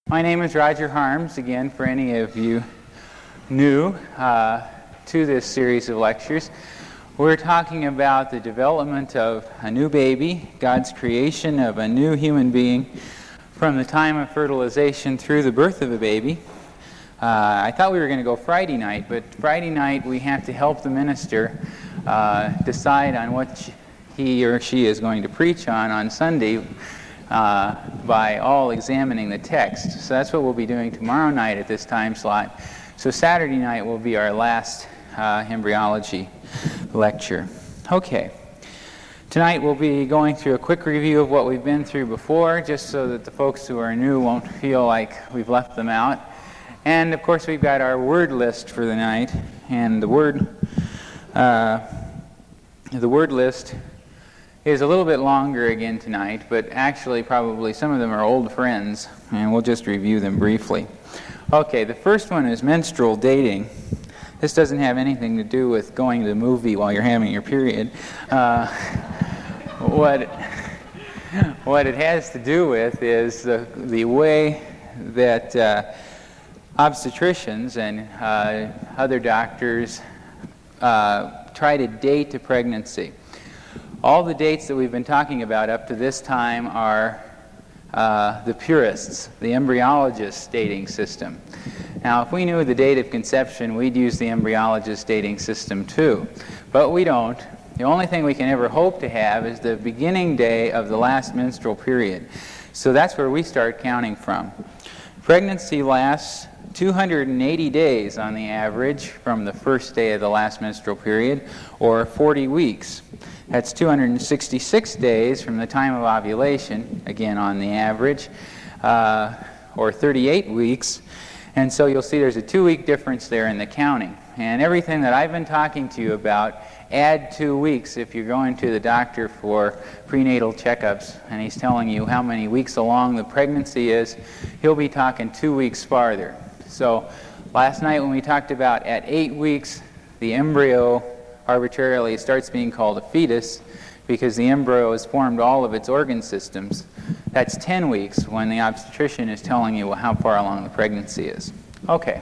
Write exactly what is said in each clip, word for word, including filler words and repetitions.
My name is Roger Harms, again, for any of you new uh, to this series of lectures. We're talking about the development of a new baby, God's creation of a new human being from the time of fertilization through the birth of a baby. Uh, I thought we were going to go Friday night, but Friday night we have to help the minister uh, decide on what he or she is going to preach on on Sunday. Uh, by all examining the text. So that's what we'll be doing tomorrow night at this time slot. So Saturday night will be our last uh, embryology lecture. Okay. Tonight we'll be going through a quick review of what we've been through before, just so that the folks who are new won't feel like we've left them out. And of course we've got our word list for the night. And the word, uh, the word list is a little bit longer again tonight, but actually probably some of them are old friends, and we'll just review them briefly. Okay, the first one is menstrual dating. This doesn't have anything to do with going to the movie while you're having your period. Uh, what, what it has to do with is the, the way that uh, obstetricians and uh, other doctors uh, try to date a pregnancy. All the dates that we've been talking about up to this time are uh, the purists, the embryologist dating system. Now, if we knew the date of conception, we'd use the embryologist dating system too. But we don't. The only thing we can ever hope to have is the beginning day of the last menstrual period. So that's where we start counting from. Pregnancy lasts two hundred eighty days on the average from the first day of the last menstrual period, or forty weeks. That's two hundred sixty-six days from the time of ovulation, again on the average, uh, or thirty-eight weeks. And so you'll see there's a two-week difference there in the counting. And everything that I've been talking to you about, add two weeks if you're going to the doctor for prenatal checkups and he's telling you how many weeks along the pregnancy is, he'll be talking two weeks farther. So last night when we talked about at eight weeks, the embryo arbitrarily starts being called a fetus because the embryo has formed all of its organ systems. That's ten weeks when the obstetrician is telling you how far along the pregnancy is. Okay.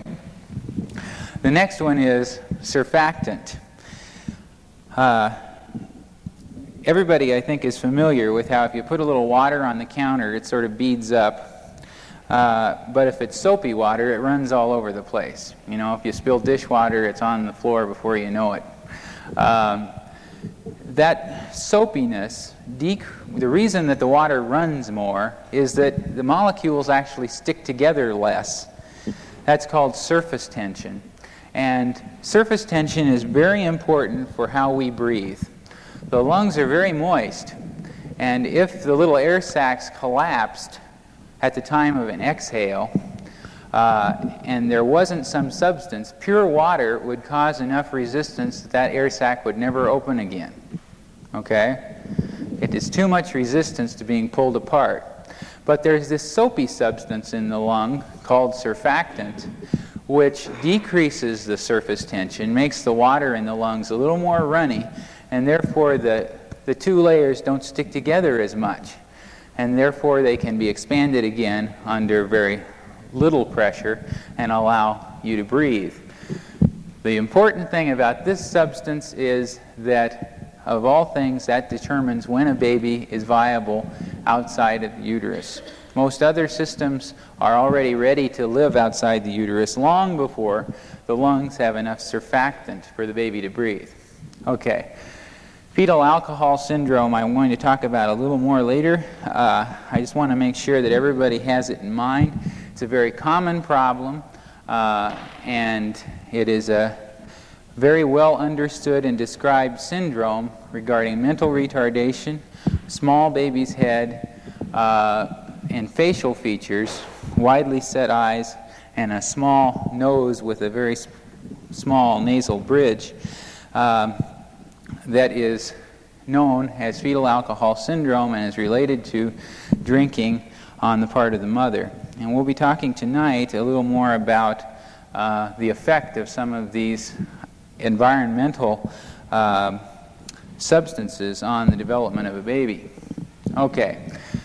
The next one is surfactant. Uh, everybody, I think, is familiar with how if you put a little water on the counter, it sort of beads up. Uh, but if it's soapy water, it runs all over the place. You know, if you spill dishwater, it's on the floor before you know it. Um, that soapiness, dec- the reason that the water runs more is that the molecules actually stick together less. That's called surface tension. And surface tension is very important for how we breathe. The lungs are very moist, and if the little air sacs collapsed at the time of an exhale, uh, and there wasn't some substance, pure water would cause enough resistance that that air sac would never open again. Okay? It is too much resistance to being pulled apart. But there's this soapy substance in the lung called surfactant, which decreases the surface tension, makes the water in the lungs a little more runny, and therefore the, the two layers don't stick together as much. And therefore they can be expanded again under very little pressure and allow you to breathe. The important thing about this substance is that, of all things, that determines when a baby is viable outside of the uterus. Most other systems are already ready to live outside the uterus long before the lungs have enough surfactant for the baby to breathe. Okay. Fetal alcohol syndrome I'm going to talk about a little more later. Uh, I just want to make sure that everybody has it in mind. It's a very common problem, uh, and it is a very well understood and described syndrome regarding mental retardation, small baby's head, uh, and facial features, widely set eyes, and a small nose with a very sp- small nasal bridge. Um, that is known as fetal alcohol syndrome and is related to drinking on the part of the mother. And we'll be talking tonight a little more about uh, the effect of some of these environmental uh, substances on the development of a baby. Okay.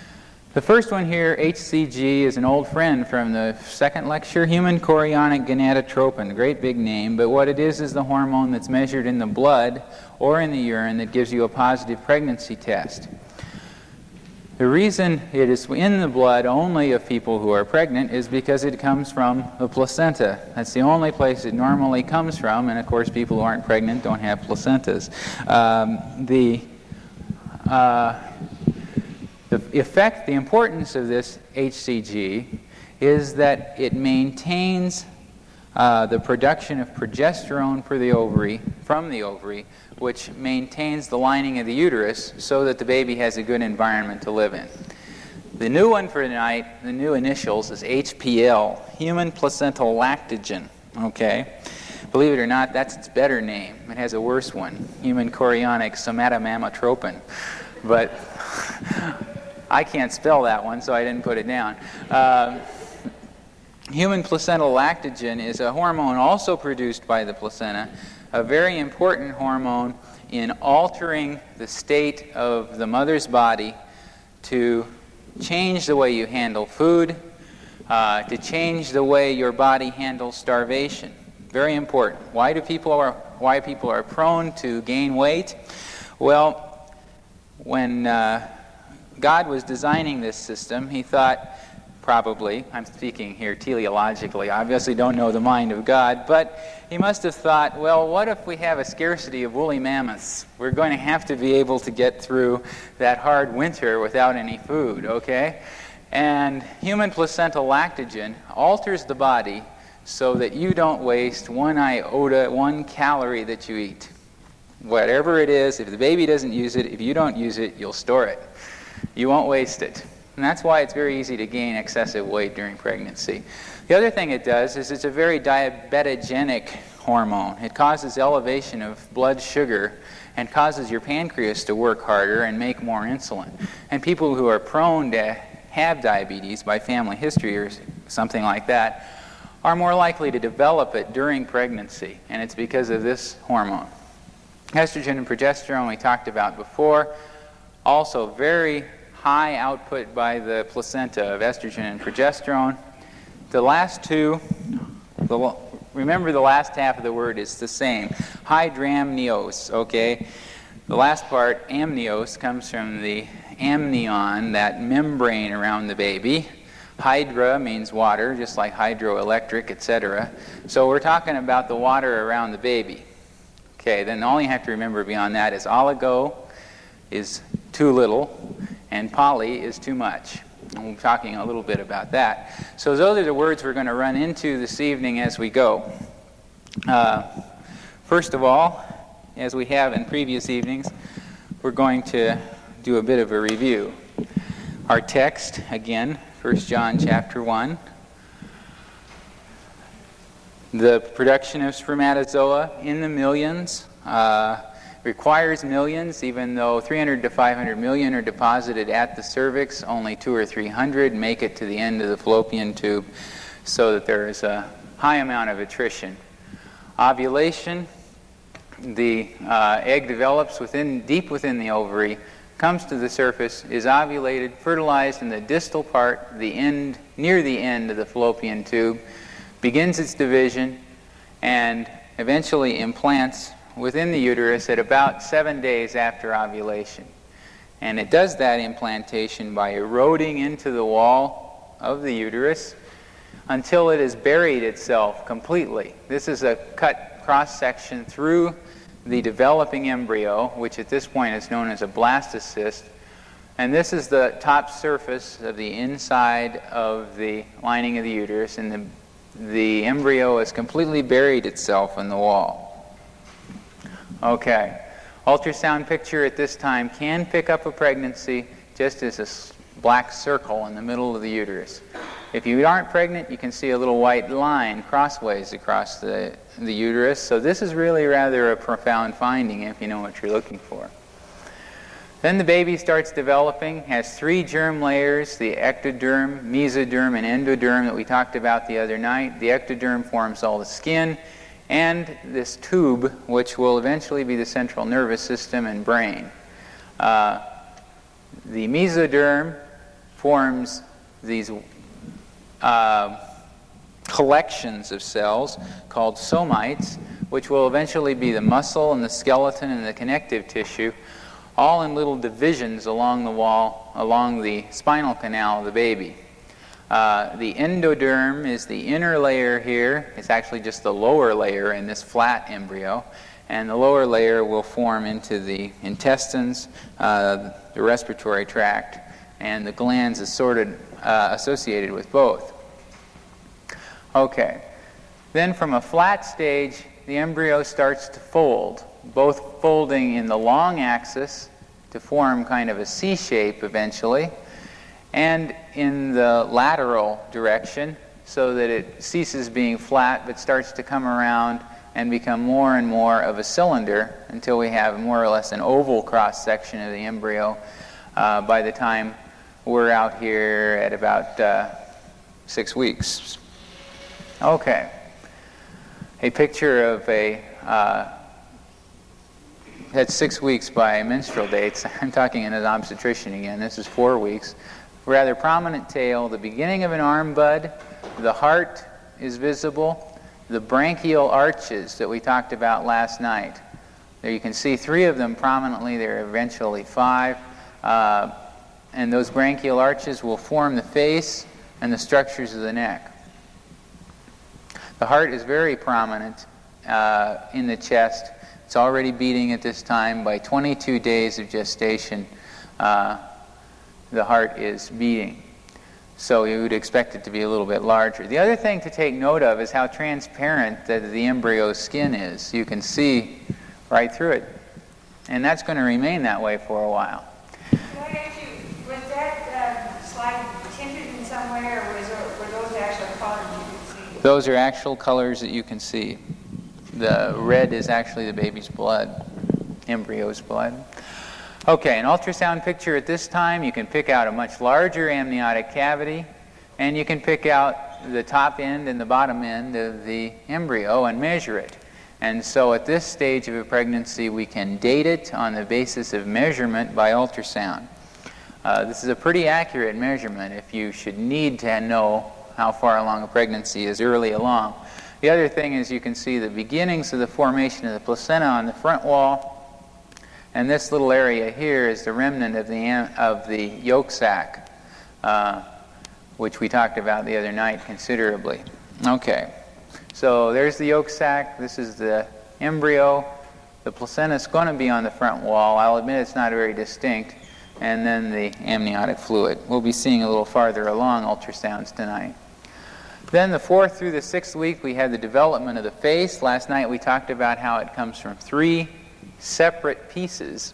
The first one here, H C G, is an old friend from the second lecture, human chorionic gonadotropin, great big name, but what it is is the hormone that's measured in the blood or in the urine that gives you a positive pregnancy test. The reason it is in the blood only of people who are pregnant is because it comes from the placenta. That's the only place it normally comes from, and of course people who aren't pregnant don't have placentas. Um, the uh, The effect, the importance of this H C G is that it maintains uh, the production of progesterone for the ovary, from the ovary, which maintains the lining of the uterus so that the baby has a good environment to live in. The new one for tonight, the new initials, is H P L, human placental lactogen, okay? Believe it or not, that's its better name. It has a worse one, human chorionic somatomammatropin. But I can't spell that one, so I didn't put it down. Uh, human placental lactogen is a hormone also produced by the placenta, a very important hormone in altering the state of the mother's body to change the way you handle food, uh, to change the way your body handles starvation. Very important. Why do people are why people are prone to gain weight? Well, when uh, God was designing this system, he thought, probably, I'm speaking here teleologically, I obviously don't know the mind of God, but he must have thought, well, what if we have a scarcity of woolly mammoths? We're going to have to be able to get through that hard winter without any food, okay? And human placental lactogen alters the body so that you don't waste one iota, one calorie that you eat. Whatever it is, if the baby doesn't use it, if you don't use it, you'll store it. You won't waste it. And that's why it's very easy to gain excessive weight during pregnancy. The other thing it does is it's a very diabetogenic hormone. It causes elevation of blood sugar and causes your pancreas to work harder and make more insulin. And people who are prone to have diabetes by family history or something like that are more likely to develop it during pregnancy, and it's because of this hormone. Estrogen and progesterone we talked about before. Also very high output by the placenta of estrogen and progesterone. The last two, the, remember the last half of the word is the same. Hydramnios, okay? The last part, amnios, comes from the amnion, that membrane around the baby. Hydra means water, just like hydroelectric, et cetera. So we're talking about the water around the baby. Okay, then all you have to remember beyond that is oligo is too little, and poly is too much. And we're talking a little bit about that. So those are the words we're going to run into this evening as we go. Uh, first of all, as we have in previous evenings, we're going to do a bit of a review. Our text, again, First John chapter one. The production of spermatozoa in the millions. Uh, requires millions, even though three hundred to five hundred million are deposited at the cervix, only two or three hundred make it to the end of the fallopian tube, so that there is a high amount of attrition. Ovulation, the uh, egg develops within, deep within the ovary, comes to the surface, is ovulated, fertilized in the distal part, the end, near the end of the fallopian tube, begins its division, and eventually implants within the uterus at about seven days after ovulation. And it does that implantation by eroding into the wall of the uterus until it has buried itself completely. This is a cut cross-section through the developing embryo, which at this point is known as a blastocyst. And this is the top surface of the inside of the lining of the uterus, and the, the embryo has completely buried itself in the wall. Okay, ultrasound picture at this time can pick up a pregnancy just as a black circle in the middle of the uterus. If you aren't pregnant, you can see a little white line crossways across the, the uterus. So this is really rather a profound finding if you know what you're looking for. Then the baby starts developing, has three germ layers, the ectoderm, mesoderm, and endoderm that we talked about the other night. The ectoderm forms all the skin, and this tube, which will eventually be the central nervous system and brain. Uh, the mesoderm forms these uh, collections of cells called somites, which will eventually be the muscle and the skeleton and the connective tissue, all in little divisions along the wall, along the spinal canal of the baby. Uh, the endoderm is the inner layer here. It's actually just the lower layer in this flat embryo. And the lower layer will form into the intestines, uh, the respiratory tract, and the glands assorted, uh, associated with both. Okay. Then from a flat stage, the embryo starts to fold, both folding in the long axis to form kind of a C shape eventually, and in the lateral direction so that it ceases being flat but starts to come around and become more and more of a cylinder until we have more or less an oval cross-section of the embryo uh, by the time we're out here at about uh, six weeks. Okay. A picture of a, uh, at six weeks by menstrual dates. I'm talking in an obstetrician again. This is four weeks. Rather prominent tail, the beginning of an arm bud, the heart is visible, the branchial arches that we talked about last night. There you can see three of them prominently. There are eventually five. Uh, and those branchial arches will form the face and the structures of the neck. The heart is very prominent uh, in the chest. It's already beating at this time. By twenty-two days of gestation, uh, the heart is beating. So you would expect it to be a little bit larger. The other thing to take note of is how transparent the, the embryo's skin is. You can see right through it. And that's going to remain that way for a while. Can I ask you, was that uh, slide tinted in some way, or was there, were those actual colors you could see? Those are actual colors that you can see. The red is actually the baby's blood, embryo's blood. Okay, an ultrasound picture at this time, you can pick out a much larger amniotic cavity, and you can pick out the top end and the bottom end of the embryo and measure it. And so at this stage of a pregnancy, we can date it on the basis of measurement by ultrasound. Uh, this is a pretty accurate measurement if you should need to know how far along a pregnancy is early along. The other thing is you can see the beginnings of the formation of the placenta on the front wall. And this little area here is the remnant of the of the yolk sac, uh, which we talked about the other night considerably. Okay, so there's the yolk sac. This is the embryo. The placenta is going to be on the front wall. I'll admit it's not very distinct. And then the amniotic fluid. We'll be seeing a little farther along ultrasounds tonight. Then the fourth through the sixth week, we have the development of the face. Last night we talked about how it comes from three separate pieces.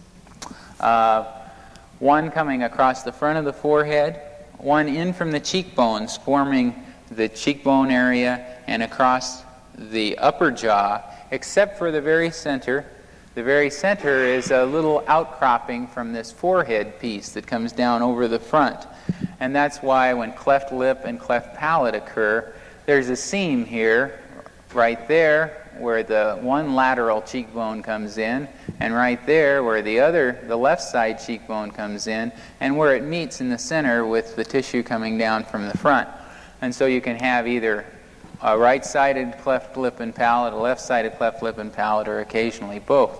Uh, one coming across the front of the forehead, one in from the cheekbones, forming the cheekbone area and across the upper jaw, except for the very center. The very center is a little outcropping from this forehead piece that comes down over the front. And that's why when cleft lip and cleft palate occur, there's a seam here, right there, where the one lateral cheekbone comes in, and right there where the other, the left side cheekbone comes in, and where it meets in the center with the tissue coming down from the front. And so you can have either a right-sided cleft lip and palate, a left-sided cleft lip and palate, or occasionally both.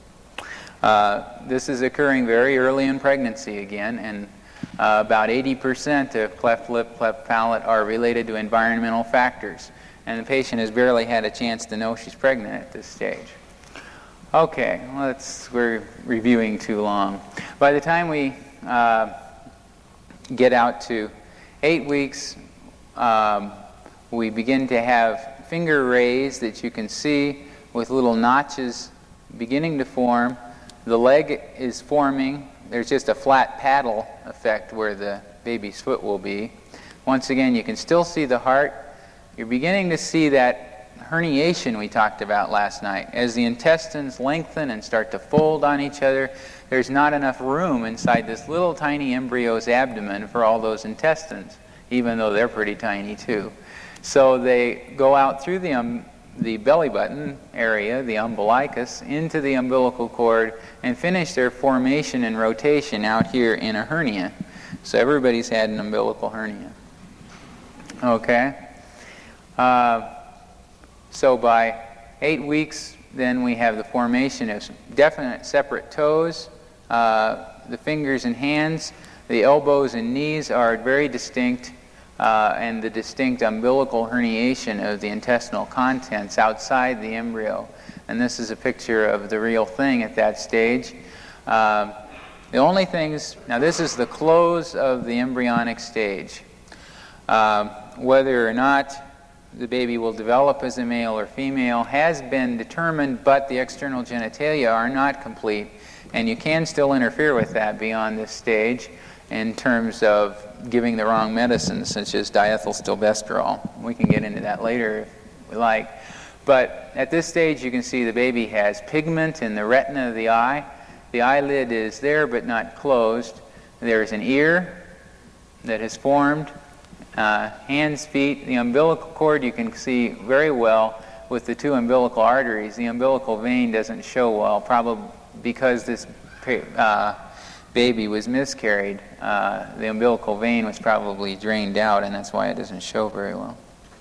Uh, this is occurring very early in pregnancy again, and uh, about eighty percent of cleft lip, cleft palate are related to environmental factors. And the patient has barely had a chance to know she's pregnant at this stage. Okay, let's, we're reviewing too long. By the time we uh, get out to eight weeks, um, we begin to have finger rays that you can see with little notches beginning to form. The leg is forming. There's just a flat paddle effect where the baby's foot will be. Once again, you can still see the heart. You're beginning to see that herniation we talked about last night. As the intestines lengthen and start to fold on each other, there's not enough room inside this little tiny embryo's abdomen for all those intestines, even though they're pretty tiny too. So they go out through the, um, the belly button area, the umbilicus, into the umbilical cord and finish their formation and rotation out here in a hernia. So everybody's had an umbilical hernia. Okay? Uh, so by eight weeks, then we have the formation of definite separate toes. Uh, the fingers and hands, the elbows and knees are very distinct, uh, and the distinct umbilical herniation of the intestinal contents outside the embryo. And this is a picture of the real thing at that stage. Um, the only things, now this is the close of the embryonic stage. Um, whether or not the baby will develop as a male or female has been determined, but the external genitalia are not complete, and you can still interfere with that beyond this stage in terms of giving the wrong medicines, such as diethylstilbestrol. We can get into that later if we like. But at this stage, you can see the baby has pigment in the retina of the eye. The eyelid is there but not closed. There's an ear that has formed. Uh, hands, feet, the umbilical cord you can see very well with the two umbilical arteries. The umbilical vein doesn't show well, probably because this uh, baby was miscarried. Uh, the umbilical vein was probably drained out, and that's why it doesn't show very well.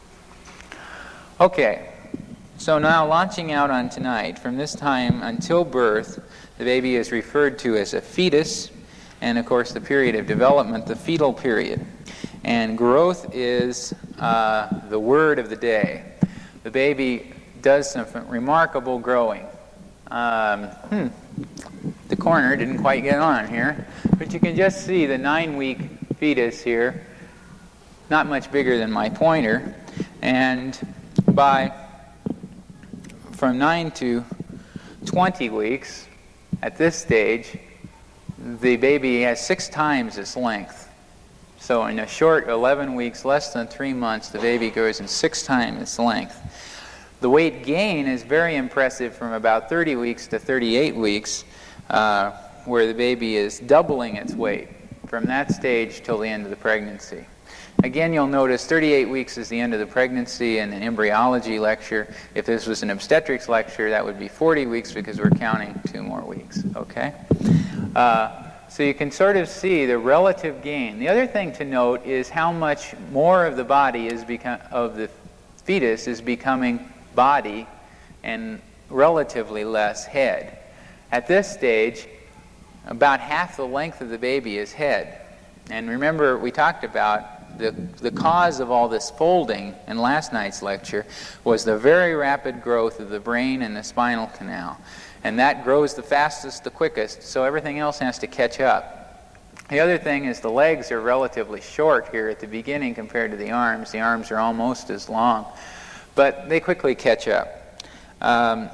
Okay, so now launching out on tonight, from this time until birth, the baby is referred to as a fetus, and of course the period of development, the fetal period. And growth is uh, the word of the day. The baby does some remarkable growing. Um, hmm, the corner didn't quite get on here, but you can just see the nine-week fetus here, not much bigger than my pointer, and by from nine to twenty weeks, at this stage, the baby has six times its length. So in a short eleven weeks, less than three months, the baby grows in six times its length. The weight gain is very impressive from about thirty weeks to thirty-eight weeks, uh, where the baby is doubling its weight from that stage till the end of the pregnancy. Again, you'll notice thirty-eight weeks is the end of the pregnancy in an embryology lecture. If this was an obstetrics lecture, that would be forty weeks because we're counting two more weeks, okay? Uh, So you can sort of see the relative gain. The other thing to note is how much more of the body is become, of the fetus is becoming body and relatively less head. At this stage, about half the length of the baby is head. And remember, we talked about the, the cause of all this folding in last night's lecture was the very rapid growth of the brain and the spinal canal. And that grows the fastest, the quickest, so everything else has to catch up. The other thing is the legs are relatively short here at the beginning compared to the arms. The arms are almost as long, but they quickly catch up. Um,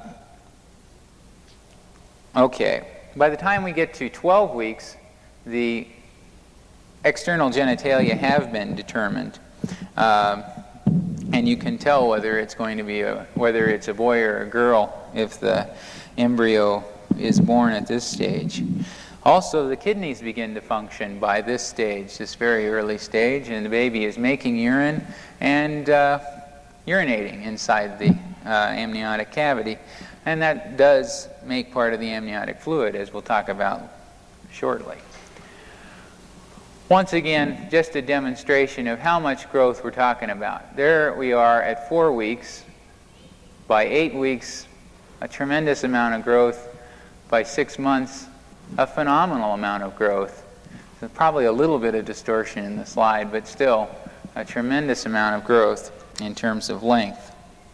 okay, by the time we get to twelve weeks, the external genitalia have been determined. Um, and you can tell whether it's going to be a, whether it's a boy or a girl if the embryo is born at this stage. Also, the kidneys begin to function by this stage, this very early stage, and the baby is making urine and uh, urinating inside the uh, amniotic cavity, and that does make part of the amniotic fluid, as we'll talk about shortly. Once again, just a demonstration of how much growth we're talking about. There we are at four weeks. By eight weeks, a tremendous amount of growth. By six months, a phenomenal amount of growth. There's probably a little bit of distortion in the slide, but still a tremendous amount of growth in terms of length.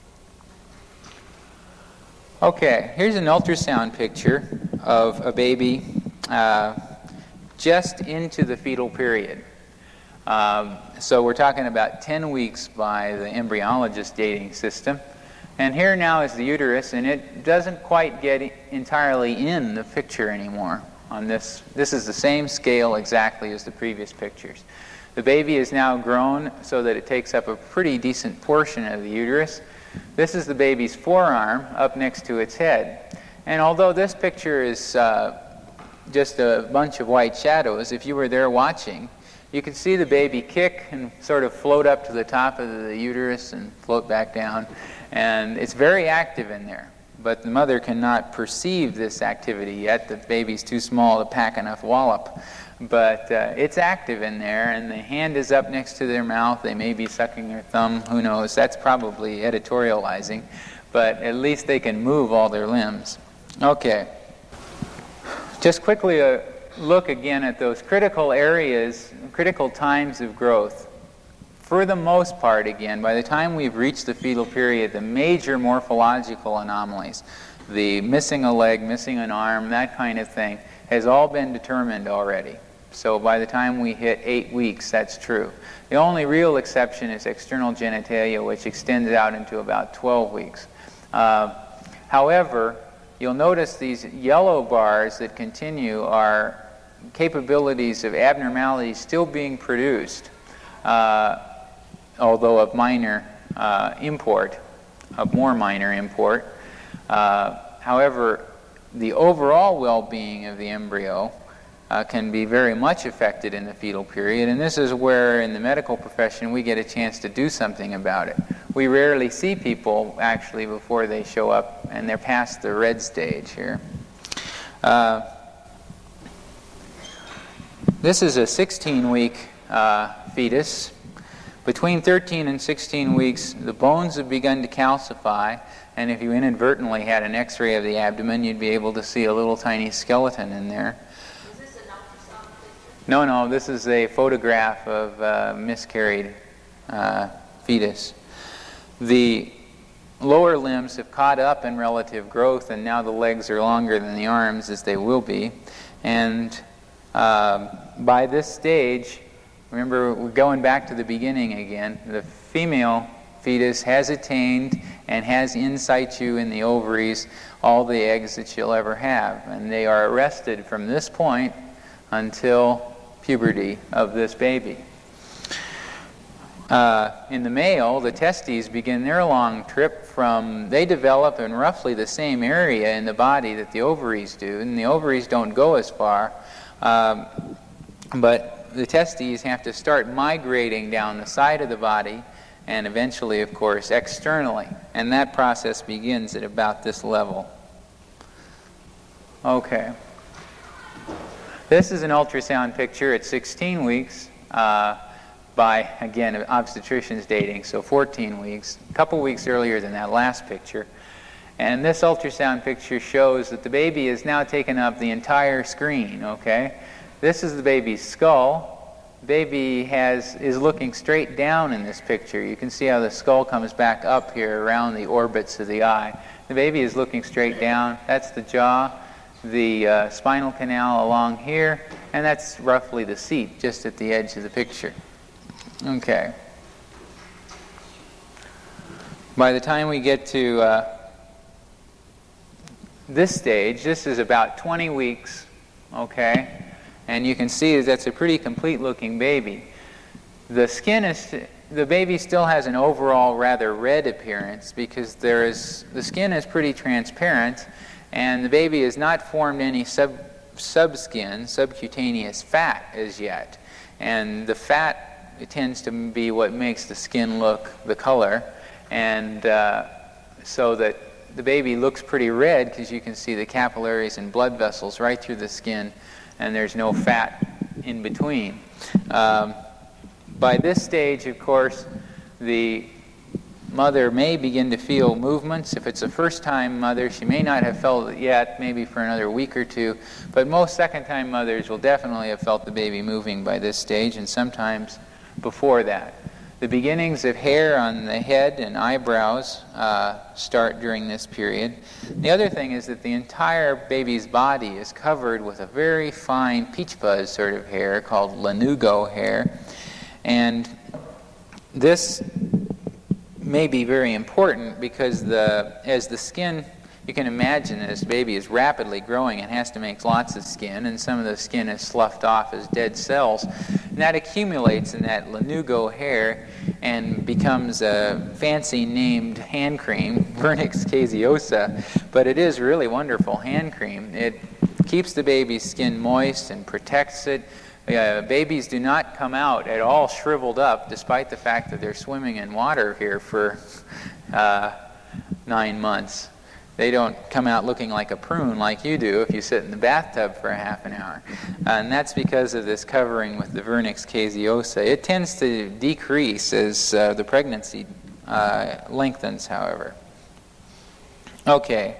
Okay, here's an ultrasound picture of a baby uh, just into the fetal period. Um, so we're talking about ten weeks by the embryologist dating system. And here now is the uterus, and it doesn't quite get entirely in the picture anymore on this. This is the same scale exactly as the previous pictures. The baby is now grown so that it takes up a pretty decent portion of the uterus. This is the baby's forearm up next to its head. And although this picture is uh, just a bunch of white shadows, if you were there watching, you could see the baby kick and sort of float up to the top of the uterus and float back down. And it's very active in there, but the mother cannot perceive this activity yet. The baby's too small to pack enough wallop. but uh, it's active in there, and the hand is up next to their mouth. They may be sucking their thumb, who knows. That's probably editorializing, but at least they can move all their limbs. Okay. Just quickly a look again at those critical areas, critical times of growth. For the most part, again, by the time we've reached the fetal period, the major morphological anomalies, the missing a leg, missing an arm, that kind of thing, has all been determined already. So by the time we hit eight weeks, that's true. The only real exception is external genitalia, which extends out into about twelve weeks. Uh, however, you'll notice these yellow bars that continue are capabilities of abnormalities still being produced, uh, although of minor uh, import, of more minor import. Uh, however, the overall well-being of the embryo uh, can be very much affected in the fetal period, and this is where in the medical profession we get a chance to do something about it. We rarely see people actually before they show up and they're past the red stage here. Uh, this is a sixteen-week uh, fetus. Between thirteen and sixteen weeks, the bones have begun to calcify, and if you inadvertently had an x-ray of the abdomen, you'd be able to see a little tiny skeleton in there. Is this an ultrasound picture? No, no, this is a photograph of a miscarried uh, fetus. The lower limbs have caught up in relative growth, and now the legs are longer than the arms, as they will be. And uh, by this stage, remember, we're going back to the beginning again. The female fetus has attained and has in situ in the ovaries all the eggs that she'll ever have. And they are arrested from this point until puberty of this baby. Uh, in the male, the testes begin their long trip from, they develop in roughly the same area in the body that the ovaries do, and the ovaries don't go as far, um, but the testes have to start migrating down the side of the body and eventually, of course, externally. And that process begins at about this level. Okay. This is an ultrasound picture at sixteen weeks uh, by, again, obstetrician's dating, so fourteen weeks, a couple weeks earlier than that last picture. And this ultrasound picture shows that the baby has now taken up the entire screen, okay? This is the baby's skull. Baby has is looking straight down in this picture. You can see how the skull comes back up here around the orbits of the eye. The baby is looking straight down. That's the jaw, the uh, spinal canal along here, and that's roughly the seat just at the edge of the picture. Okay. By the time we get to uh, this stage, this is about twenty weeks, okay? And you can see that that's a pretty complete-looking baby. The skin is, the baby still has an overall rather red appearance because there is, the skin is pretty transparent, and the baby has not formed any sub, subskin, subcutaneous fat as yet. And the fat, it tends to be what makes the skin look the color, and uh, so that the baby looks pretty red because you can see the capillaries and blood vessels right through the skin, and there's no fat in between. Um, by this stage, of course, the mother may begin to feel movements. If it's a first-time mother, she may not have felt it yet, maybe for another week or two, but most second-time mothers will definitely have felt the baby moving by this stage, and sometimes before that. The beginnings of hair on the head and eyebrows uh, start during this period. The other thing is that the entire baby's body is covered with a very fine peach fuzz sort of hair called lanugo hair. And this may be very important because the as the skin, you can imagine this baby is rapidly growing and has to make lots of skin, and some of the skin is sloughed off as dead cells. And that accumulates in that lanugo hair and becomes a fancy named hand cream, Vernix caseosa, but it is really wonderful hand cream. It keeps the baby's skin moist and protects it. Uh, babies do not come out at all shriveled up, despite the fact that they're swimming in water here for uh, nine months. They don't come out looking like a prune like you do if you sit in the bathtub for a half an hour. Uh, and that's because of this covering with the vernix caseosa. It tends to decrease as uh, the pregnancy uh, lengthens, however. Okay.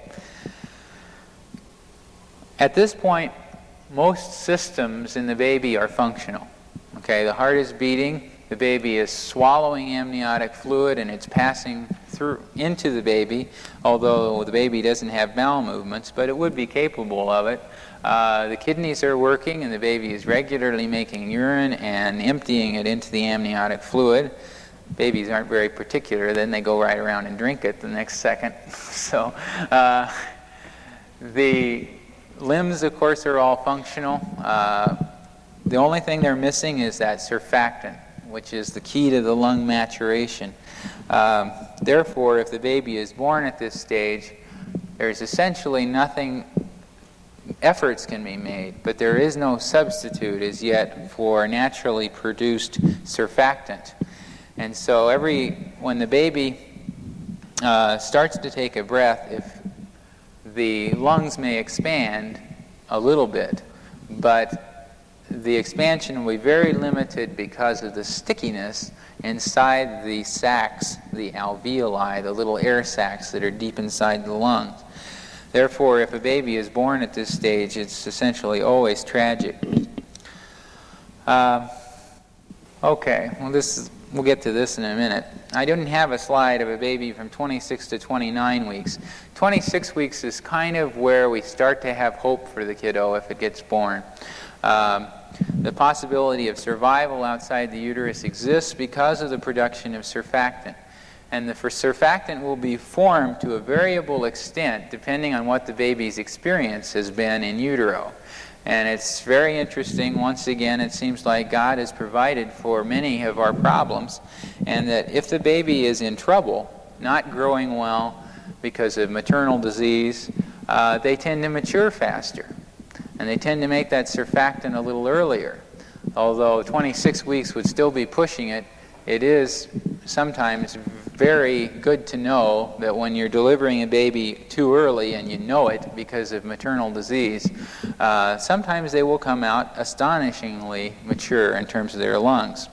At this point, most systems in the baby are functional. Okay, the heart is beating, the baby is swallowing amniotic fluid, and it's passing through into the baby, although the baby doesn't have bowel movements, but it would be capable of it. Uh, the kidneys are working, and the baby is regularly making urine and emptying it into the amniotic fluid. Babies aren't very particular, then they go right around and drink it the next second. So uh, the limbs, of course, are all functional. Uh, the only thing they're missing is that surfactant, which is the key to the lung maturation. Um, therefore, if the baby is born at this stage, there's essentially nothing, efforts can be made, but there is no substitute as yet for naturally produced surfactant. And so every, when the baby uh, starts to take a breath, if the lungs may expand a little bit, but the expansion will be very limited because of the stickiness inside the sacs, the alveoli, the little air sacs that are deep inside the lungs. Therefore, if a baby is born at this stage, it's essentially always tragic. Uh, okay, well, this is, we'll get to this in a minute. I didn't have a slide of a baby from twenty-six to twenty-nine weeks. twenty-six weeks is kind of where we start to have hope for the kiddo if it gets born. Um, the possibility of survival outside the uterus exists because of the production of surfactant. And the surfactant will be formed to a variable extent depending on what the baby's experience has been in utero. And it's very interesting. Once again, it seems like God has provided for many of our problems, and that if the baby is in trouble, not growing well because of maternal disease, uh, they tend to mature faster. And they tend to make that surfactant a little earlier. Although twenty-six weeks would still be pushing it, it is sometimes very good to know that when you're delivering a baby too early and you know it because of maternal disease, uh, sometimes they will come out astonishingly mature in terms of their lungs.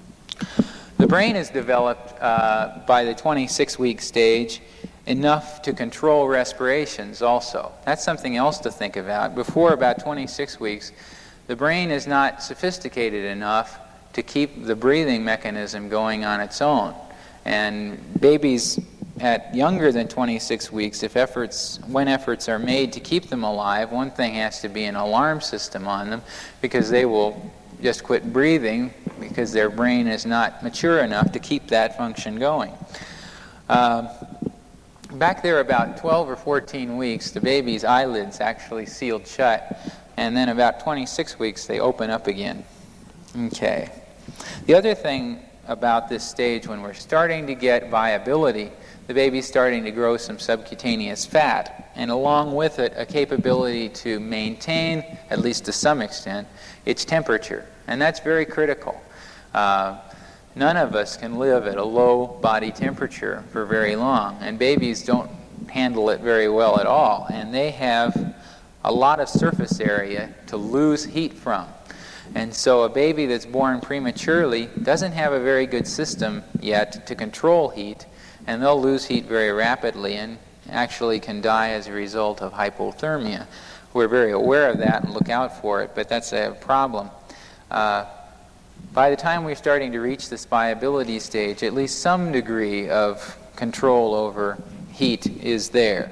The brain is developed uh, by the twenty-six week stage enough to control respirations also. That's something else to think about. Before about twenty-six weeks, the brain is not sophisticated enough to keep the breathing mechanism going on its own. And babies at younger than twenty-six weeks, if efforts, when efforts are made to keep them alive, one thing has to be an alarm system on them, because they will just quit breathing because their brain is not mature enough to keep that function going. Uh, back there about twelve or fourteen weeks, the baby's eyelids actually sealed shut, and then about twenty-six weeks they open up again. Okay. The other thing about this stage, when we're starting to get viability, the baby's starting to grow some subcutaneous fat, and along with it a capability to maintain, at least to some extent, its temperature. And that's very critical. Uh, none of us can live at a low body temperature for very long, and babies don't handle it very well at all, and they have a lot of surface area to lose heat from. And so a baby that's born prematurely doesn't have a very good system yet to control heat, and they'll lose heat very rapidly and actually can die as a result of hypothermia. We're very aware of that and look out for it, but that's a problem. Uh, by the time we're starting to reach this viability stage, at least some degree of control over heat is there.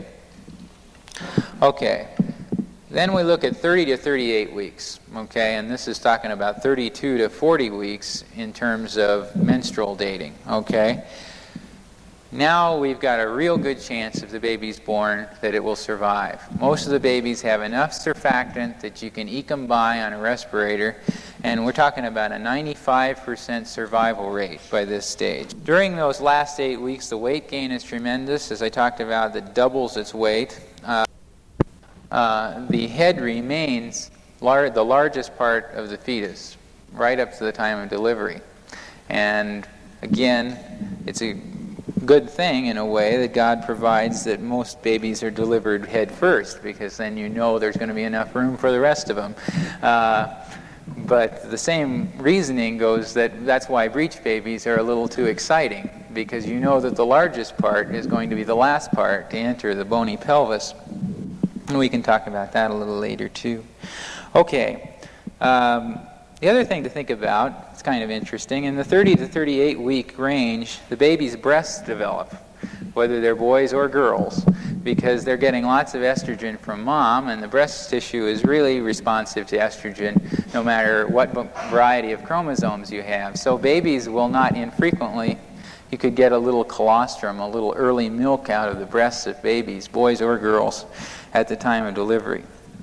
Okay. Then we look at thirty to thirty-eight weeks, okay, and this is talking about thirty-two to forty weeks in terms of menstrual dating, okay. Now we've got a real good chance if the baby's born that it will survive. Most of the babies have enough surfactant that you can eke them by on a respirator, and we're talking about a ninety-five percent survival rate by this stage. During those last eight weeks, the weight gain is tremendous. As I talked about, it doubles its weight. Uh, Uh, the head remains lar- the largest part of the fetus right up to the time of delivery. And again, it's a good thing in a way that God provides that most babies are delivered head first, because then you know there's going to be enough room for the rest of them. Uh, but the same reasoning goes that that's why breech babies are a little too exciting, because you know that the largest part is going to be the last part to enter the bony pelvis. And we can talk about that a little later too. Okay. Um, the other thing to think about, it's kind of interesting, in the thirty to thirty-eight week range, the baby's breasts develop, whether they're boys or girls, because they're getting lots of estrogen from mom, and the breast tissue is really responsive to estrogen no matter what variety of chromosomes you have. So babies will not infrequently, you could get a little colostrum, a little early milk out of the breasts of babies, boys or girls, at the time of delivery.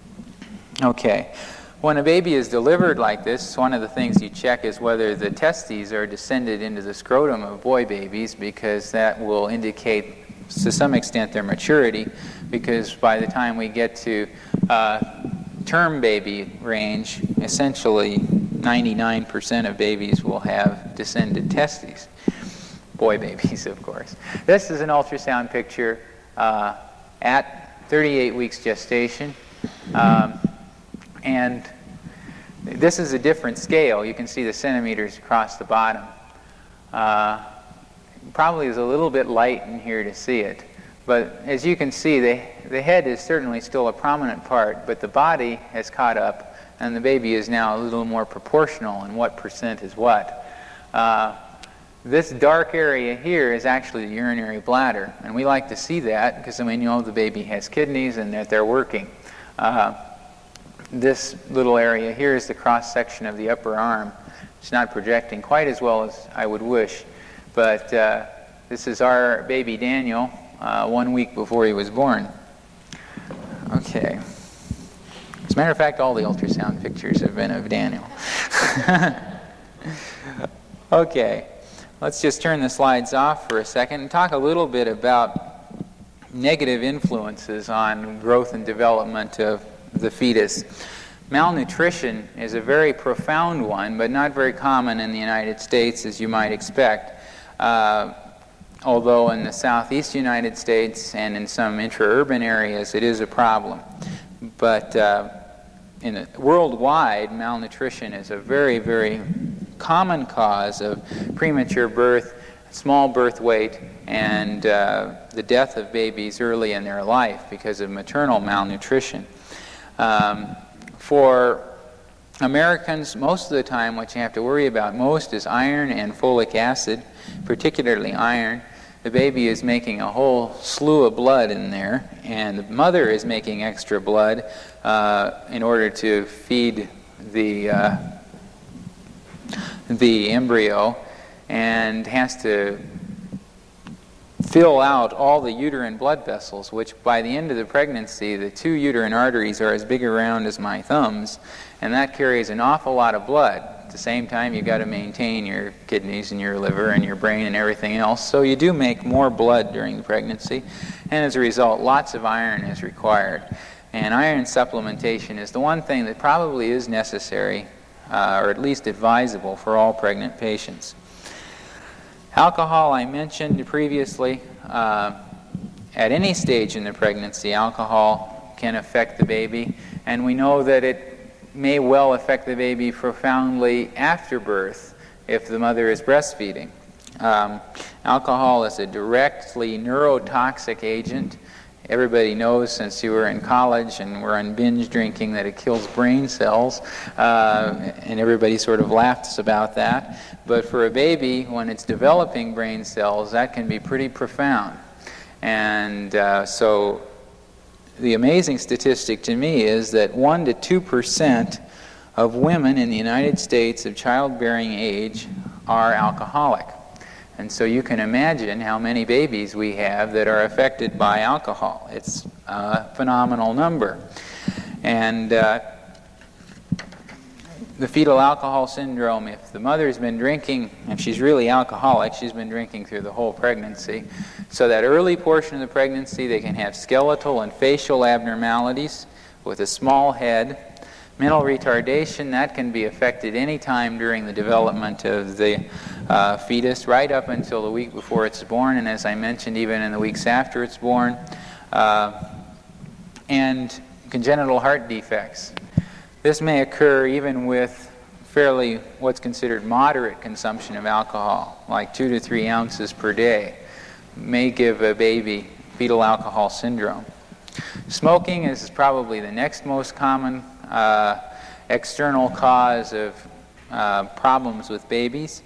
Okay. When a baby is delivered like this, one of the things you check is whether the testes are descended into the scrotum of boy babies, because that will indicate to some extent their maturity, because by the time we get to uh, term baby range, essentially ninety-nine percent of babies will have descended testes. Boy babies, of course. This is an ultrasound picture uh, at thirty-eight weeks gestation. Um, And this is a different scale. You can see the centimeters across the bottom. Uh, probably is a little bit light in here to see it. But as you can see, the, the head is certainly still a prominent part, but the body has caught up, and the baby is now a little more proportional in what percent is what. Uh, this dark area here is actually the urinary bladder, and we like to see that because then we know the baby has kidneys and that they're working. Uh, This little area here is the cross-section of the upper arm. It's not projecting quite as well as I would wish, but uh, this is our baby Daniel uh, one week before he was born. Okay. As a matter of fact, all the ultrasound pictures have been of Daniel. Okay. Let's just turn the slides off for a second and talk a little bit about negative influences on growth and development of the fetus. Malnutrition is a very profound one, but not very common in the United States, as you might expect. Uh, although in the southeast United States and in some intra-urban areas, it is a problem. But uh, in a, worldwide, malnutrition is a very, very common cause of premature birth, small birth weight, and uh, the death of babies early in their life because of maternal malnutrition. Um, for Americans, most of the time what you have to worry about most is iron and folic acid, particularly iron. The baby is making a whole slew of blood in there, and the mother is making extra blood uh, in order to feed the, uh, the embryo, and has to fill out all the uterine blood vessels, which by the end of the pregnancy, the two uterine arteries are as big around as my thumbs, and that carries an awful lot of blood. At the same time, you've got to maintain your kidneys and your liver and your brain and everything else, so you do make more blood during the pregnancy, and as a result, lots of iron is required. And iron supplementation is the one thing that probably is necessary, uh, or at least advisable for all pregnant patients. Alcohol, I mentioned previously. Uh, at any stage in the pregnancy, alcohol can affect the baby, and we know that it may well affect the baby profoundly after birth if the mother is breastfeeding. Um, alcohol is a directly neurotoxic agent. Everybody knows, since you were in college and were on binge drinking, that it kills brain cells, uh, and everybody sort of laughs about that. But for a baby, when it's developing brain cells, that can be pretty profound. And uh, so the amazing statistic to me is that one to two percent of women in the United States of childbearing age are alcoholic. And so you can imagine how many babies we have that are affected by alcohol. It's a phenomenal number. And uh, the fetal alcohol syndrome, if the mother's been drinking, if she's really alcoholic, she's been drinking through the whole pregnancy. So that early portion of the pregnancy, they can have skeletal and facial abnormalities with a small head. Mental retardation, that can be affected any time during the development of the uh, fetus right up until the week before it's born, and as I mentioned, even in the weeks after it's born. Uh, and congenital heart defects. This may occur even with fairly what's considered moderate consumption of alcohol, like two to three ounces per day, may give a baby fetal alcohol syndrome. Smoking is probably the next most common uh, external cause of uh, problems with babies.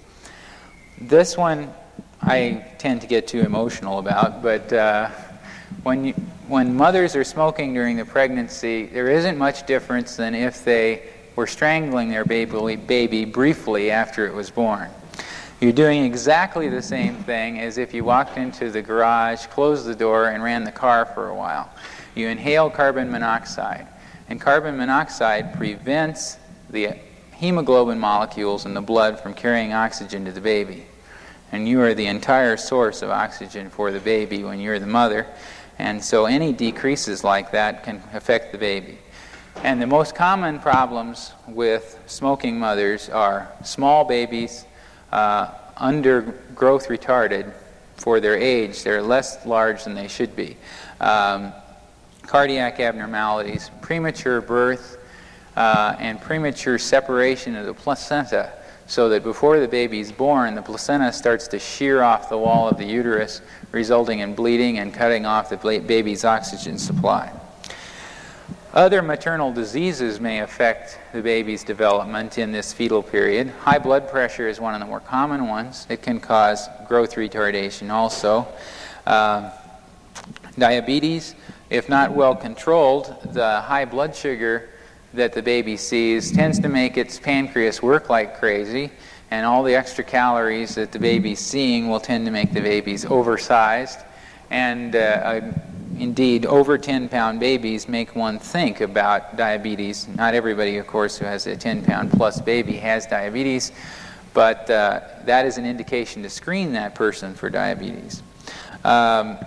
This one I tend to get too emotional about, but uh, when you, when mothers are smoking during the pregnancy, there isn't much difference than if they were strangling their baby, baby briefly after it was born. You're doing exactly the same thing as if you walked into the garage, closed the door, and ran the car for a while. You inhale carbon monoxide, and carbon monoxide prevents the hemoglobin molecules in the blood from carrying oxygen to the baby. And you are the entire source of oxygen for the baby when you're the mother, and so any decreases like that can affect the baby. And the most common problems with smoking mothers are small babies, uh, under growth retarded for their age. They're less large than they should be. Um, cardiac abnormalities, premature birth, uh, and premature separation of the placenta, so that before the baby's born, the placenta starts to shear off the wall of the uterus, resulting in bleeding and cutting off the baby's oxygen supply. Other maternal diseases may affect the baby's development in this fetal period. High blood pressure is one of the more common ones. It can cause growth retardation also. Uh, diabetes, if not well controlled, the high blood sugar that the baby sees tends to make its pancreas work like crazy, and all the extra calories that the baby's seeing will tend to make the babies oversized. And uh, indeed, over ten pound babies make one think about diabetes. Not everybody, of course, who has a ten pound plus baby has diabetes, but uh, that is an indication to screen that person for diabetes. Um,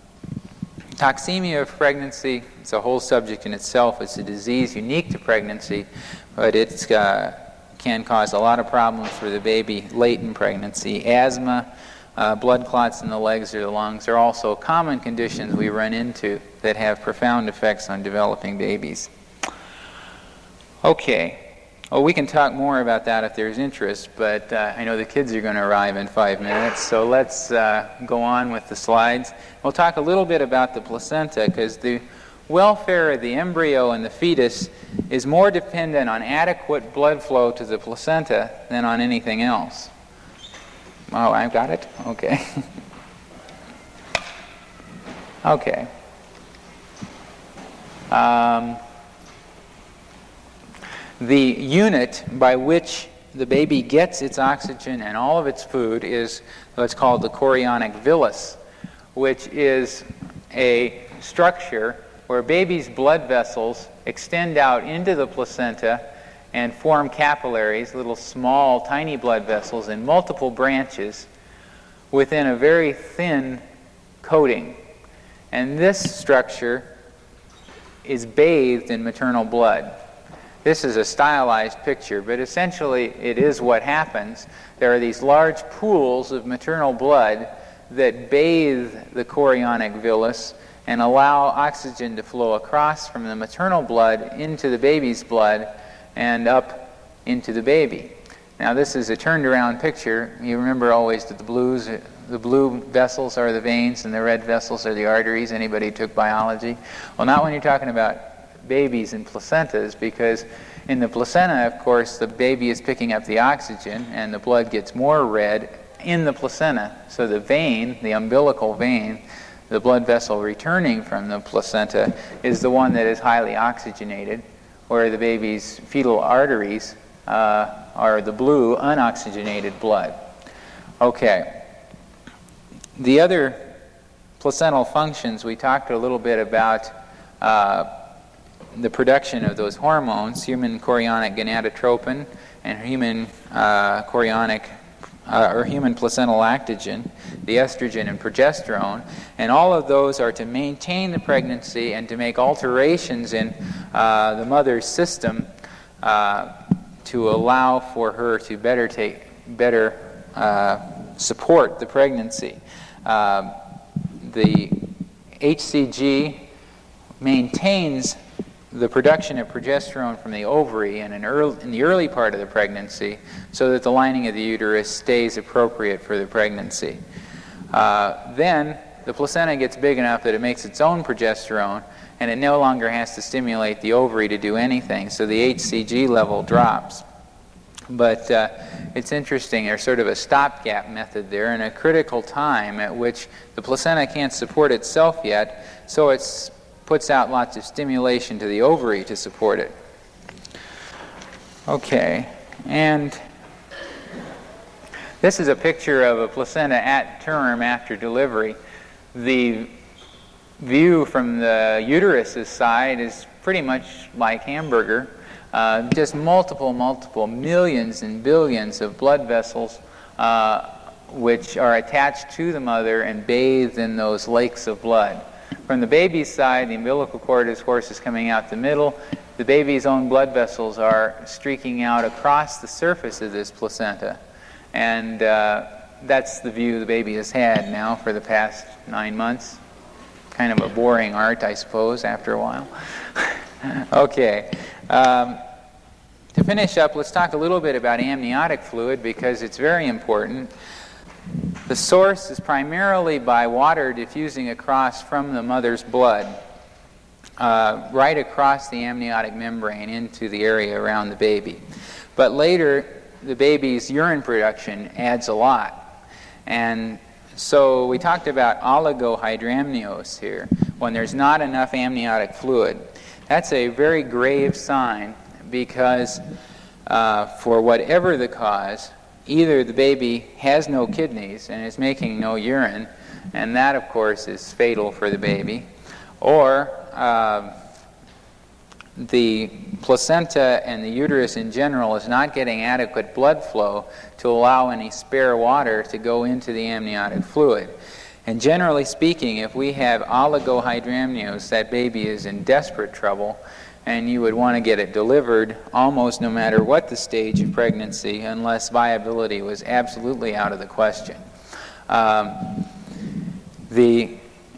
Toxemia of pregnancy, it's a whole subject in itself. It's a disease unique to pregnancy, but it uh, can cause a lot of problems for the baby late in pregnancy. Asthma, uh, blood clots in the legs or the lungs are also common conditions we run into that have profound effects on developing babies. Okay. Well, we can talk more about that if there's interest, but uh, I know the kids are going to arrive in five minutes, so let's uh, go on with the slides. We'll talk a little bit about the placenta, because the welfare of the embryo and the fetus is more dependent on adequate blood flow to the placenta than on anything else. Oh, I've got it? Okay. Okay. Um... The unit by which the baby gets its oxygen and all of its food is what's called the chorionic villus, which is a structure where baby's blood vessels extend out into the placenta and form capillaries, little small, tiny blood vessels in multiple branches within a very thin coating. And this structure is bathed in maternal blood. This is a stylized picture, but essentially it is what happens. There are these large pools of maternal blood that bathe the chorionic villus and allow oxygen to flow across from the maternal blood into the baby's blood and up into the baby. Now this is a turned around picture. You remember always that the blues, the blue vessels are the veins and the red vessels are the arteries. Anybody who took biology? Well, not when you're talking about babies and placentas, because in the placenta, of course, the baby is picking up the oxygen and the blood gets more red in the placenta. So the vein, the umbilical vein, the blood vessel returning from the placenta, is the one that is highly oxygenated, where the baby's fetal arteries uh, are the blue, unoxygenated blood. Okay. The other placental functions, we talked a little bit about uh, the production of those hormones, human chorionic gonadotropin and human uh, chorionic uh, or human placental lactogen, the estrogen and progesterone, and all of those are to maintain the pregnancy and to make alterations in uh, the mother's system uh, to allow for her to better take better uh, support the pregnancy. Uh, the H C G maintains the production of progesterone from the ovary in, an early, in the early part of the pregnancy so that the lining of the uterus stays appropriate for the pregnancy. Uh, then the placenta gets big enough that it makes its own progesterone, and it no longer has to stimulate the ovary to do anything, so the H C G level drops. But uh, it's interesting, there's sort of a stopgap method there, and a critical time at which the placenta can't support itself yet, so it puts out lots of stimulation to the ovary to support it. Okay, and this is a picture of a placenta at term after delivery. The view from the uterus's side is pretty much like hamburger. Uh, just multiple, multiple millions and billions of blood vessels uh, which are attached to the mother and bathed in those lakes of blood. From the baby's side, the umbilical cord, of course, is coming out the middle. The baby's own blood vessels are streaking out across the surface of this placenta. And uh, that's the view the baby has had now for the past nine months. Kind of a boring art, I suppose, after a while. Okay. Um, to finish up, let's talk a little bit about amniotic fluid because it's very important. The source is primarily by water diffusing across from the mother's blood, uh, right across the amniotic membrane into the area around the baby. But later, the baby's urine production adds a lot. And so we talked about oligohydramnios here, when there's not enough amniotic fluid. That's a very grave sign because uh, for whatever the cause, either the baby has no kidneys and is making no urine, and that, of course, is fatal for the baby, or uh, the placenta and the uterus in general is not getting adequate blood flow to allow any spare water to go into the amniotic fluid. And generally speaking, if we have oligohydramnios, that baby is in desperate trouble, and you would want to get it delivered almost no matter what the stage of pregnancy, unless viability was absolutely out of the question. Um, the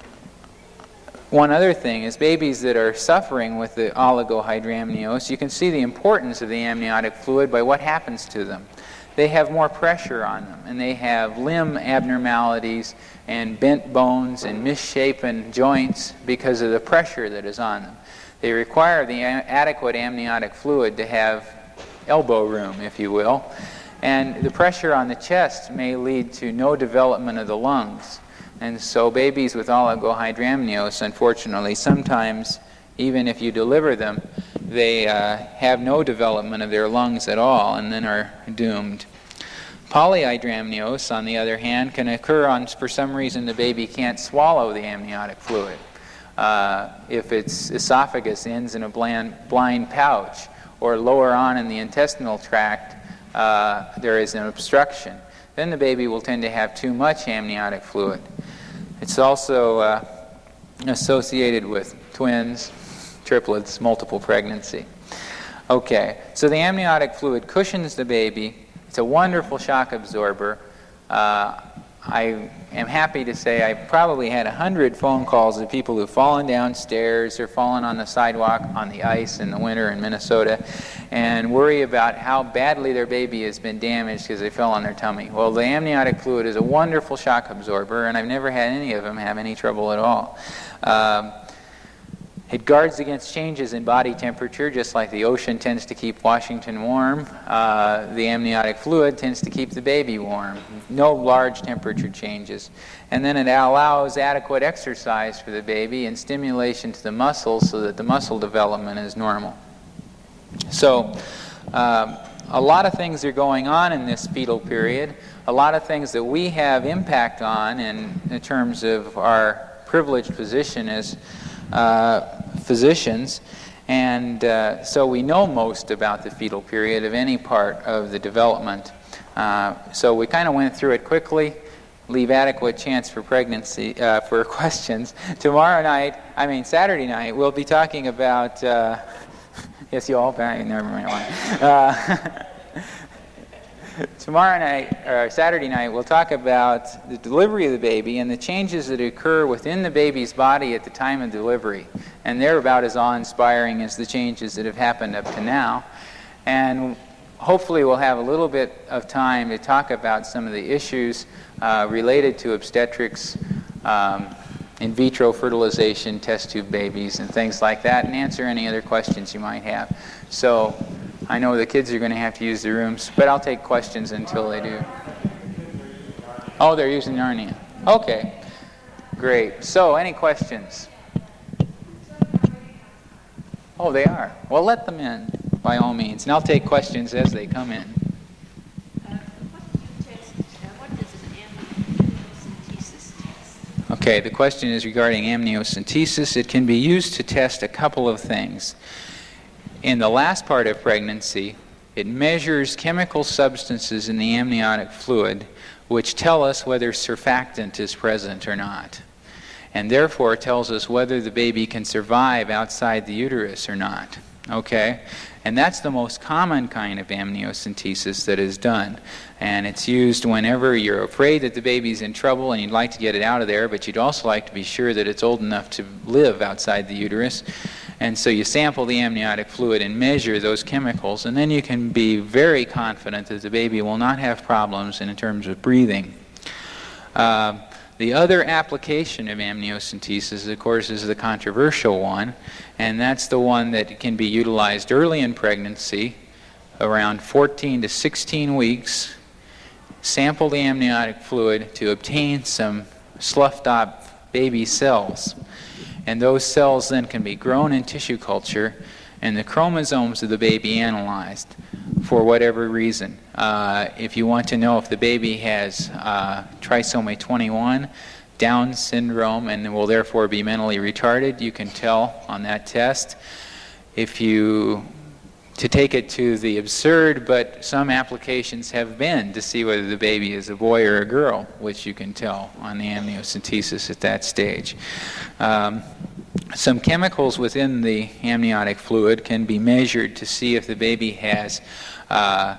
one other thing is babies that are suffering with the oligohydramnios, you can see the importance of the amniotic fluid by what happens to them. They have more pressure on them, and they have limb abnormalities and bent bones and misshapen joints because of the pressure that is on them. They require the adequate amniotic fluid to have elbow room, if you will, and the pressure on the chest may lead to no development of the lungs. And so babies with oligohydramnios, unfortunately, sometimes, even if you deliver them, they uh, have no development of their lungs at all and then are doomed. Polyhydramnios, on the other hand, can occur on, for some reason, the baby can't swallow the amniotic fluid. Uh, if its esophagus ends in a blind, blind pouch, or lower on in the intestinal tract, uh, there is an obstruction, then the baby will tend to have too much amniotic fluid. It's also uh, associated with twins, triplets, multiple pregnancy. Okay, so the amniotic fluid cushions the baby. It's a wonderful shock absorber. Uh, I am happy to say I probably had a hundred phone calls of people who've fallen downstairs or fallen on the sidewalk on the ice in the winter in Minnesota and worry about how badly their baby has been damaged because they fell on their tummy. Well, the amniotic fluid is a wonderful shock absorber, and I've never had any of them have any trouble at all. Um, It guards against changes in body temperature, just like the ocean tends to keep Washington warm. Uh, the amniotic fluid tends to keep the baby warm. No large temperature changes. And then it allows adequate exercise for the baby and stimulation to the muscles so that the muscle development is normal. So um, a lot of things are going on in this fetal period. A lot of things that we have impact on in, in terms of our privileged position as Uh, physicians, and uh, so we know most about the fetal period of any part of the development. Uh, so we kind of went through it quickly, leave adequate chance for pregnancy, uh, for questions. Tomorrow night, I mean Saturday night, we'll be talking about, uh, yes, you all, never mind. Uh, Tomorrow night, or Saturday night, we'll talk about the delivery of the baby and the changes that occur within the baby's body at the time of delivery. And they're about as awe-inspiring as the changes that have happened up to now. And hopefully we'll have a little bit of time to talk about some of the issues uh, related to obstetrics, um, in vitro fertilization, test tube babies, and things like that, and answer any other questions you might have. So I know the kids are going to have to use the rooms, but I'll take questions until they do. Oh, they're using Narnia. Okay, great. So any questions? Oh, they are. Well, let them in, by all means, and I'll take questions as they come in. Okay, the question is regarding amniocentesis. It can be used to test a couple of things. In the last part of pregnancy, it measures chemical substances in the amniotic fluid which tell us whether surfactant is present or not, and therefore tells us whether the baby can survive outside the uterus or not. Okay? And that's the most common kind of amniocentesis that is done. And it's used whenever you're afraid that the baby's in trouble and you'd like to get it out of there, but you'd also like to be sure that it's old enough to live outside the uterus. And so you sample the amniotic fluid and measure those chemicals, and then you can be very confident that the baby will not have problems in terms of breathing. Uh, The other application of amniocentesis, of course, is the controversial one, and that's the one that can be utilized early in pregnancy, around fourteen to sixteen weeks. Sample the amniotic fluid to obtain some sloughed up baby cells. And those cells then can be grown in tissue culture and the chromosomes of the baby analyzed for whatever reason. Uh, if you want to know if the baby has uh, trisomy twenty-one, Down syndrome, and will therefore be mentally retarded, you can tell on that test. If you, to take it to the absurd, but some applications have been to see whether the baby is a boy or a girl, which you can tell on the amniocentesis at that stage. Um, Some chemicals within the amniotic fluid can be measured to see if the baby has uh,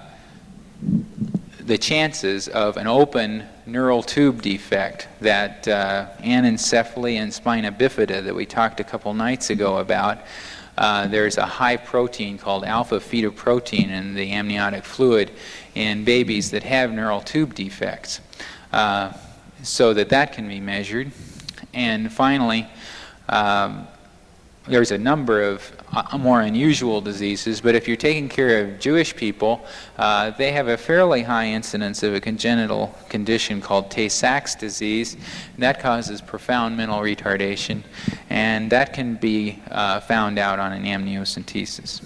the chances of an open neural tube defect, that uh, anencephaly and spina bifida that we talked a couple nights ago about. Uh, there's a high protein called alpha-fetoprotein in the amniotic fluid in babies that have neural tube defects, uh, so that that can be measured. And finally, Um, there's a number of uh, more unusual diseases, but if you're taking care of Jewish people, uh, they have a fairly high incidence of a congenital condition called Tay-Sachs disease. That causes profound mental retardation, and that can be uh, found out on an amniocentesis.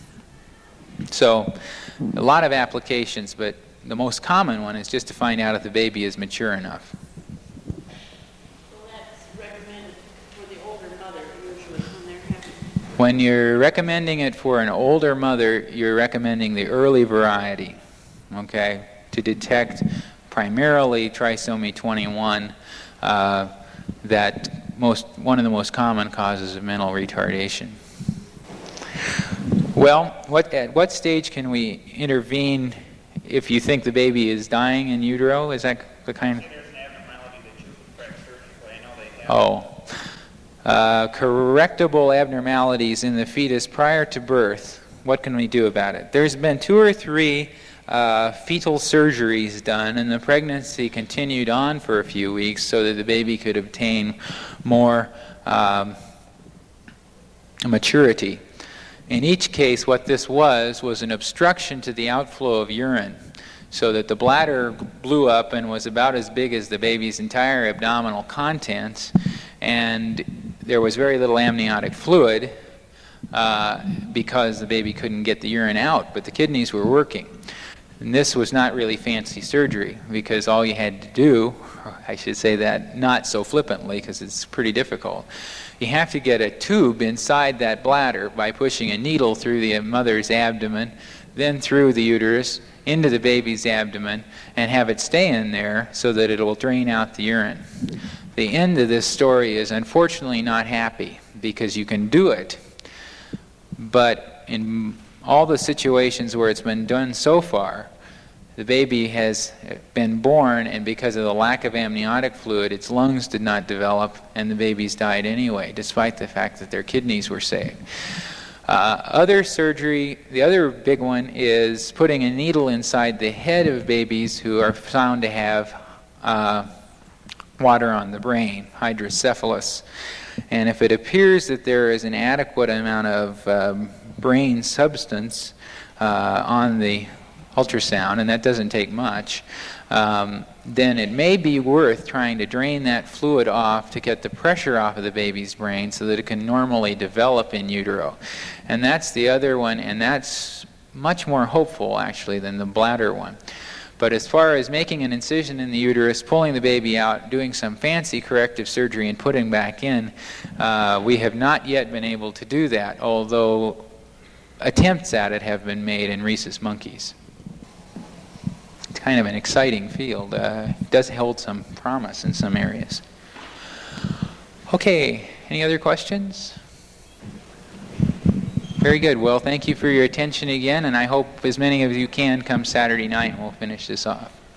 So, a lot of applications, but the most common one is just to find out if the baby is mature enough. When you're recommending it for an older mother, you're recommending the early variety, okay, to detect primarily trisomy twenty-one, uh, that most one of the most common causes of mental retardation. Well, what, at what stage can we intervene if you think the baby is dying in utero? Is that the kind of... There's an abnormality that you can correct surgically. I know they have. Oh. Uh, correctable abnormalities in the fetus prior to birth, what can we do about it? There's been two or three uh, fetal surgeries done, and the pregnancy continued on for a few weeks so that the baby could obtain more um, maturity. In each case, what this was was an obstruction to the outflow of urine, so that the bladder blew up and was about as big as the baby's entire abdominal contents, and there was very little amniotic fluid uh, because the baby couldn't get the urine out, but the kidneys were working. And this was not really fancy surgery, because all you had to do, I should say that not so flippantly because it's pretty difficult, you have to get a tube inside that bladder by pushing a needle through the mother's abdomen, then through the uterus, into the baby's abdomen, and have it stay in there so that it will drain out the urine. The end of this story is unfortunately not happy, because you can do it, but in all the situations where it's been done so far, the baby has been born, and because of the lack of amniotic fluid, its lungs did not develop, and the babies died anyway, despite the fact that their kidneys were saved. Uh, other surgery, the other big one is putting a needle inside the head of babies who are found to have uh, water on the brain, hydrocephalus. And if it appears that there is an adequate amount of um, brain substance uh, on the ultrasound, and that doesn't take much, um, then it may be worth trying to drain that fluid off to get the pressure off of the baby's brain so that it can normally develop in utero. And that's the other one, and that's much more hopeful actually than the bladder one. But as far as making an incision in the uterus, pulling the baby out, doing some fancy corrective surgery and putting back in, uh, we have not yet been able to do that, although attempts at it have been made in rhesus monkeys. It's kind of an exciting field. Uh, it does hold some promise in some areas. Okay, any other questions? Very good. Well, thank you for your attention again, and I hope as many of you can come Saturday night and we'll finish this off.